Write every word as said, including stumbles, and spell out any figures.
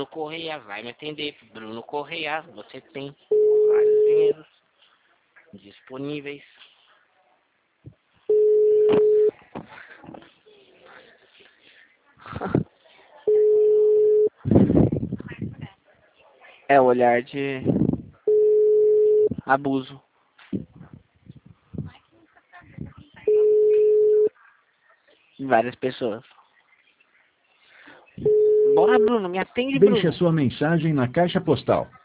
Correia vai me atender. Bruno Correia, você tem vários dinheiros disponíveis. É o olhar de abuso. Várias pessoas. Bora, Bruno, me atende, Bruno. Deixe a sua mensagem na caixa postal